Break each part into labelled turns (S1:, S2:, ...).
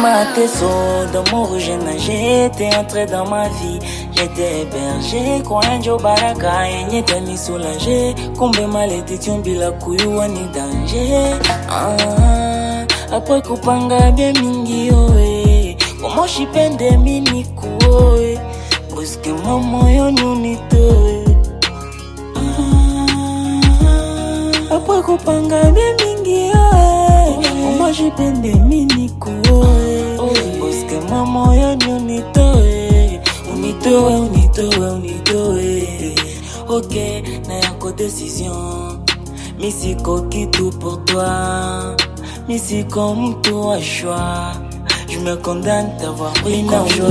S1: mateso, d'amour j'ai nagé, t'es entré dans ma vie. J'étais hébergé, kwa njo baraka, yenye tani soulagé. Kumbe malédiction bila kuyua ni danger. Après kupanga bien mingi oe, comment j'ipende mini kuoe, parce que maman yo nyunitoe. Après kupanga bien mingi oe, comment j'ipende mini kuoe, parce que maman yo nyunitoe. Unitoe. Ok, na yako décision. Misiko kitu pour toi. Misiko mtu wa choix. Je me condamne d'avoir pris ton choix.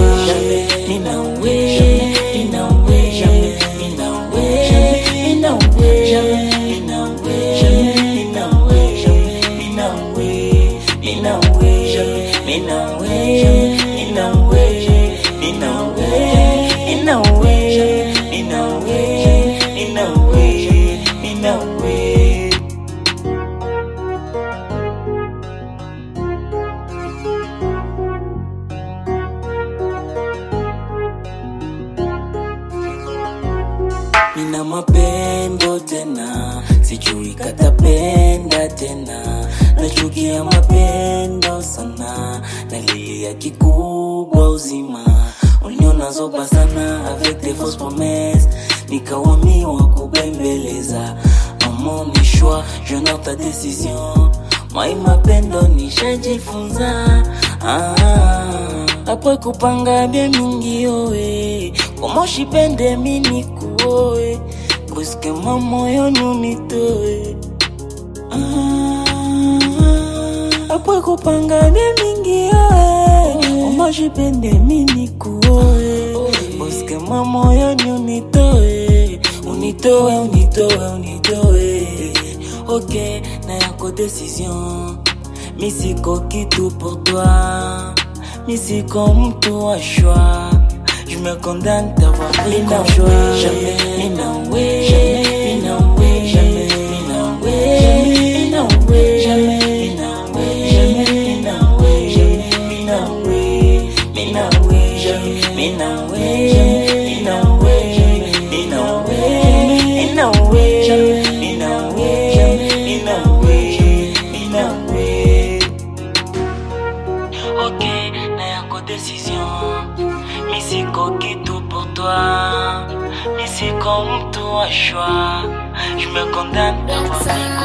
S1: Nina mapendo tena, sijui katapenda tena. Nachukia mapendo sana, nalilia kikubwa uzima. Uniona zoba sana avec des fausses promesses, nikawamiwa kubembeleza. Maman ni choix, je note ta décision. Moi mapendo nishajifunza. Après kupanga bien mingi oe, comment j'ipende mini kuoe, parce que maman yo nyunitoe. Après kupanga bien mingi oe, comment j'ipende mini kuoe, parce que maman yo nyunitoe. Unitoe. Ok, na yako décision. Misiko kitu pour toi. Misiko mtu wa choix. Je me condamne d'avoir pris ton choix. Jamais. Ok, na yako décision. Misiko kitu pour toi. Misiko mtu wa choix. Je me condamne d'avoir pris